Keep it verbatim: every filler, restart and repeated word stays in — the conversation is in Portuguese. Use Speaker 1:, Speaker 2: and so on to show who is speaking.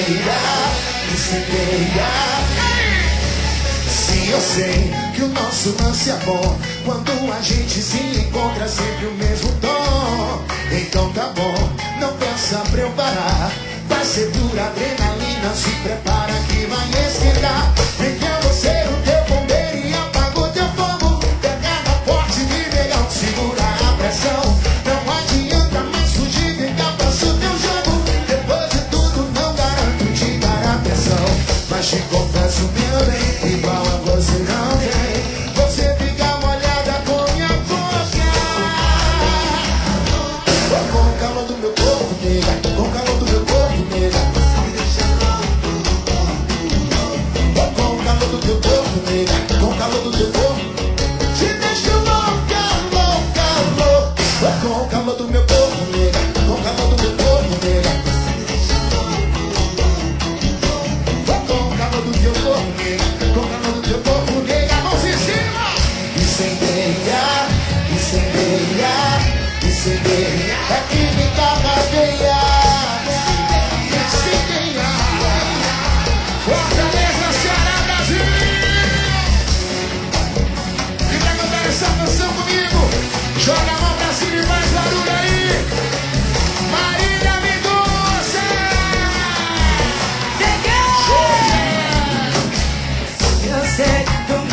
Speaker 1: incendeia, incendeia. Sim, eu sei que o nosso lance é bom. Quando a gente se encontra sempre o mesmo tom. Então tá bom, não pensa pra eu parar. Vai ser dura adrenalina, se prepara que vai esquentar. Vem que eu vou ser o teu bombeiro e apago teu fogo. Pega na porta e me melhor segura a pressão. Não adianta mais fugir, vem cá, faço o teu jogo. Depois de tudo não garanto te dar atenção. Mas te confesso, meu bem, igual a você não tem. Você fica molhada com minha boca. Com o calor do meu corpo, nega. Com o calor do meu corpo, nega. Com o calor do teu corpo, nega. Com o calor do teu corpo. Te deixo louca, louca, louca. Com o calor do meu corpo, nega. Com o calor do meu corpo, nega. Com o calor do teu corpo, nega. Com o calor do teu corpo, nega. Mãos em cima. Incendeia, incendeia, incendeia. É química na veia. Incendeia. Fortaleza, Ceará, Brasil. E pra cantar essa canção comigo, joga a mão pra cima e faz barulho aí. Marília Mendonça.
Speaker 2: Eu sei que